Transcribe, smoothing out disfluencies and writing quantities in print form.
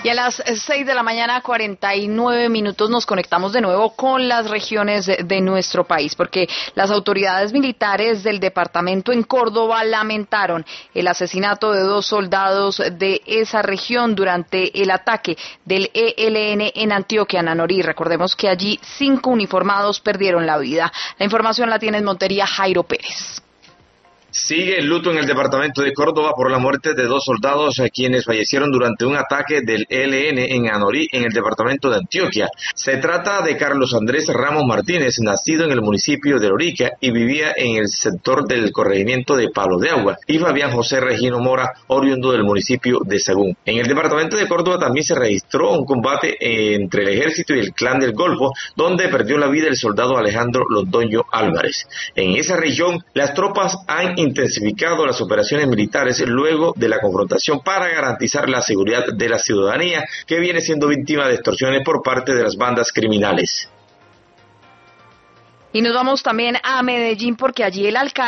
Y a las 6 de la mañana, 49 minutos, nos conectamos de nuevo con las regiones de nuestro país, porque las autoridades militares del departamento en Córdoba lamentaron el asesinato de 2 soldados de esa región durante el ataque del ELN en Antioquia, Nanorí. Recordemos que allí 5 uniformados perdieron la vida. La información la tiene en Montería Jairo Pérez. Sigue el luto en el departamento de Córdoba por la muerte de 2 soldados a quienes fallecieron durante un ataque del ELN en Anorí, en el departamento de Antioquia. Se trata de Carlos Andrés Ramos Martínez, nacido en el municipio de Lorica y vivía en el sector del corregimiento de Palo de Agua, y Fabián José Regino Mora, oriundo del municipio de Sagún. En el departamento de Córdoba también se registró un combate entre el ejército y el clan del Golfo, donde perdió la vida el soldado Alejandro Londoño Álvarez. En esa región, las tropas han intensificado las operaciones militares luego de la confrontación para garantizar la seguridad de la ciudadanía, que viene siendo víctima de extorsiones por parte de las bandas criminales. Y nos vamos también a Medellín, porque allí el alcalde